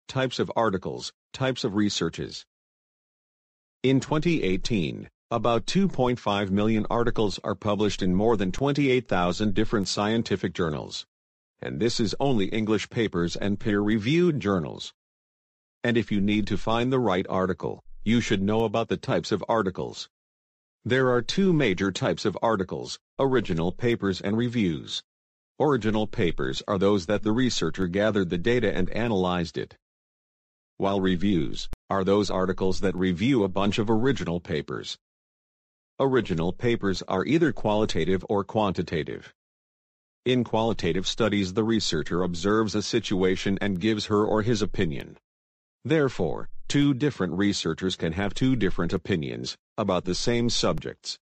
types of articles, types of researches. In 2018, about 2.5 million articles are published in more than 28,000 different scientific journals. And this is only English papers and peer-reviewed journals. And if you need to find the right article, you should know about the types of articles. There are two major types of articles: original papers and reviews. Original papers are those that the researcher gathered the data and analyzed it, while reviews are those articles that review a bunch of original papers. Original papers are either qualitative or quantitative. In qualitative studies, the researcher observes a situation and gives her or his opinion. Therefore, two different researchers can have two different opinions about the same subjects.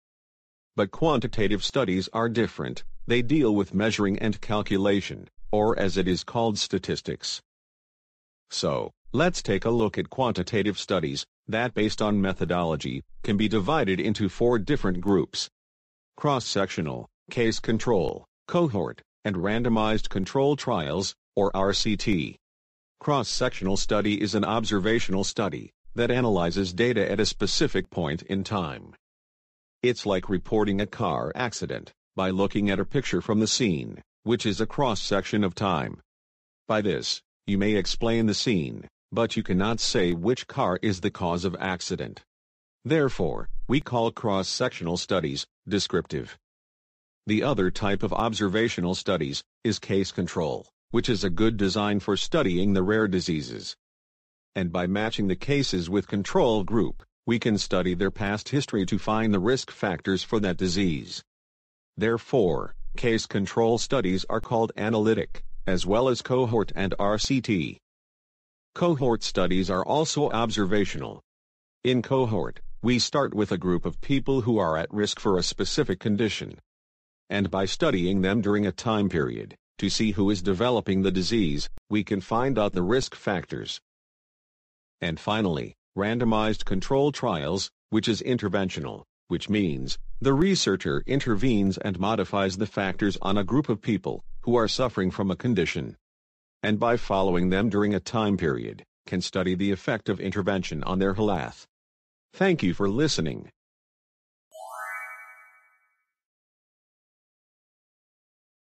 But quantitative studies are different. They deal with measuring and calculation, or as it is called, statistics. So, let's take a look at quantitative studies that, based on methodology, can be divided into four different groups: cross-sectional, case control, cohort, and randomized control trials, or RCT. Cross-sectional study is an observational study that analyzes data at a specific point in time. It's like reporting a car accident by looking at a picture from the scene, which is a cross-section of time. By this, you may explain the scene, but you cannot say which car is the cause of accident. Therefore, we call cross-sectional studies descriptive. The other type of observational studies is case control, which is a good design for studying the rare diseases. And by matching the cases with control group, we can study their past history to find the risk factors for that disease. Therefore, case control studies are called analytic, as well as cohort and RCT. Cohort studies are also observational. In cohort, we start with a group of people who are at risk for a specific condition. And by studying them during a time period, to see who is developing the disease, we can find out the risk factors. And finally, randomized control trials, which is interventional, which means the researcher intervenes and modifies the factors on a group of people who are suffering from a condition. And by following them during a time period, can study the effect of intervention on their health. Thank you for listening.